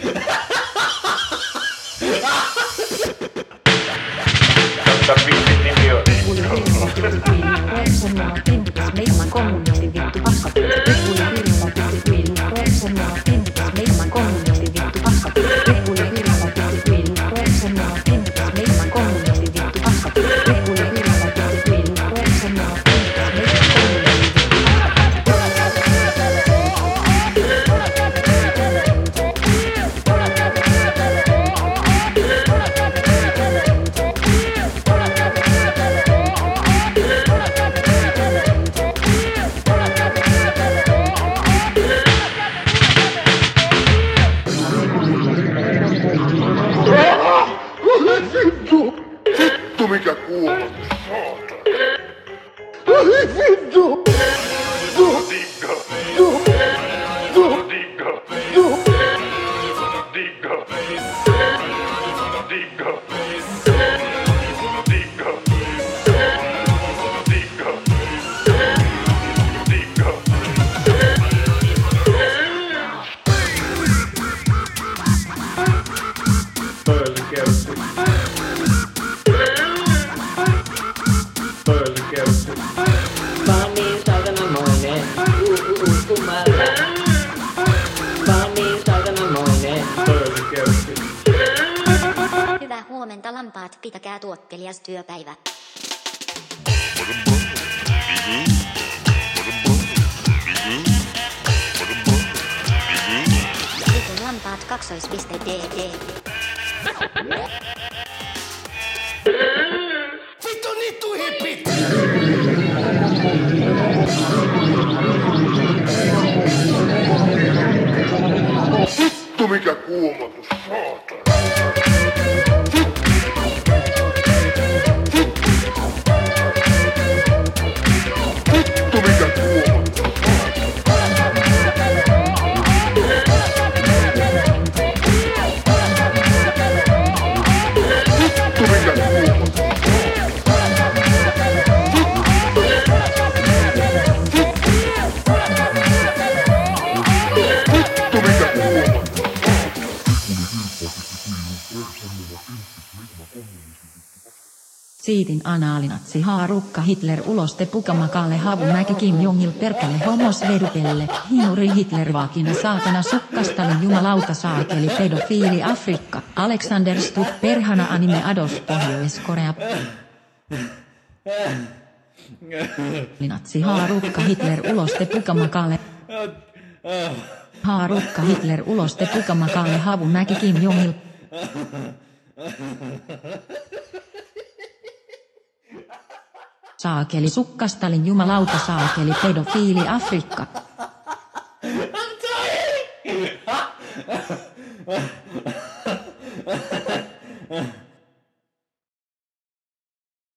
Vittu mikä kuuma, saatana. Ai vittu! Digga! Digga! Digga! Digga! Digga! Digga! Digga! Pölkersi. Pölkersi. Mä oon niin saatanamoinen, kumalla. Mä oon niin saatanamoinen. Pölkersi. Hyvää huomenta lampaat, pitäkää tuokkelias työpäivä. Vitun lampaat kaksoispiste.dd. Vittu nittu hippit! Vittu mikä kuumotus, saatana. Vittu mikä kuumotus, vittu mikä kuumotus. Siitin anaalinatsi haarukka Hitler uloste pukamakalle Havumäki Kim Jongil perkele homos vedupelle hinuri Hitler vaakina saatana sukkastalin jumalauta saakeli pedofiili Afrikka Alexander Stubb perhana anime Ados Pohjois-Korea. Linatsi haarukka Hitler uloste pukamakalle haarukka Hitler uloste pukamakalle Havumäki Kim Jongil saakeli sukkastalin jumalauta saakeli pedofiili Afrikka. I'm dying!